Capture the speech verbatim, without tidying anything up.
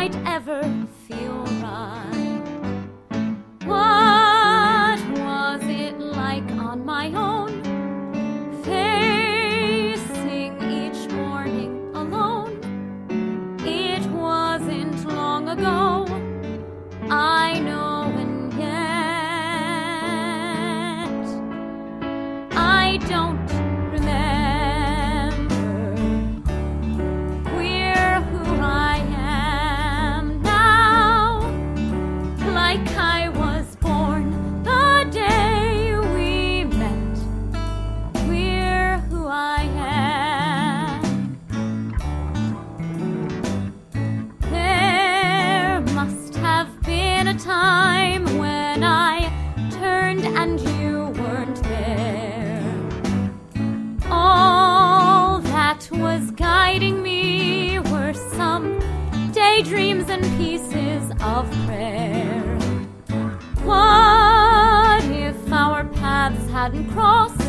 might ever feel right. What was it like on my own, facing each morning alone? It wasn't long ago, I know, and yet I don't time when I turned and you weren't there. All that was guiding me were some daydreams and pieces of prayer. What if our paths hadn't crossed?